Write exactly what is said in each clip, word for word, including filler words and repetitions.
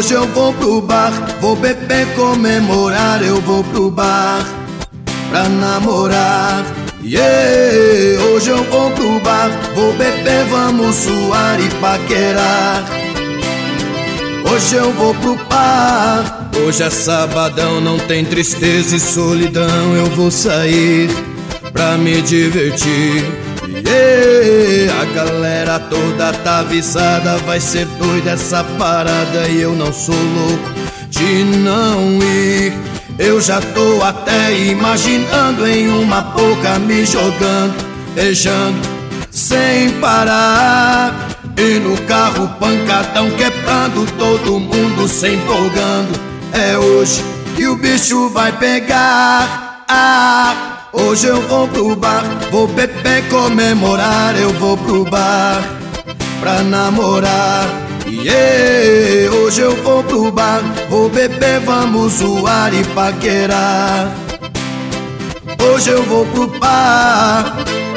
Hoje eu vou pro bar, vou beber, comemorar. Eu vou pro bar pra namorar. Yeah, hoje eu vou pro bar, vou beber, vamos suar e paquerar. Hoje eu vou pro bar, hoje é sabadão, não tem tristeza e solidão. Eu vou sair pra me divertir. Yeah, a galera toda tá avisada, vai ser doida essa parada e eu não sou louco de não ir. Eu já tô até imaginando em uma boca me jogando, beijando sem parar. E no carro pancadão quebrando, todo mundo se empolgando. É hoje que o bicho vai pegar. Ah, hoje eu vou pro bar, vou beber, comemorar. Eu vou pro bar pra namorar. Yeah, hoje eu vou pro bar, vou beber, vamos zoar e paquerar. Hoje eu vou pro bar.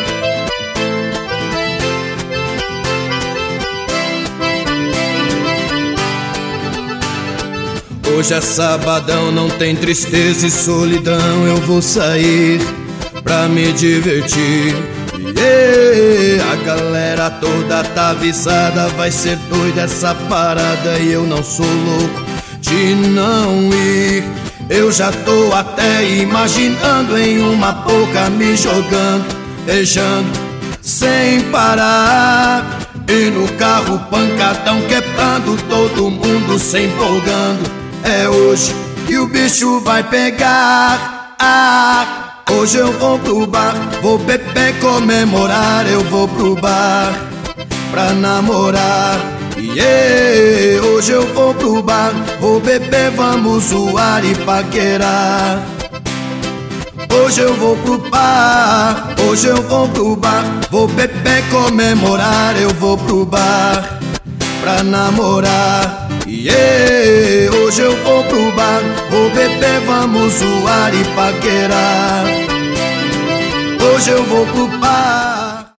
Hoje é sabadão, não tem tristeza e solidão. Eu vou sair pra me divertir. Yeah, a galera toda tá avisada, vai ser doida essa parada e eu não sou louco de não ir. Eu já tô até imaginando em uma boca me jogando, beijando sem parar. E no carro pancadão quebrando, todo mundo se empolgando. É hoje que o bicho vai pegar. Ah, hoje eu vou pro bar, vou beber, comemorar. Eu vou pro bar pra namorar. Yeah, hoje eu vou pro bar, vou beber, vamos zoar e paquerar. Hoje eu vou pro bar, hoje eu vou pro bar, vou beber, comemorar. Eu vou pro bar pra namorar. Yeah, hoje eu vou pro bar, vou beber, vamos zoar e paquerar. Hoje eu vou pro bar.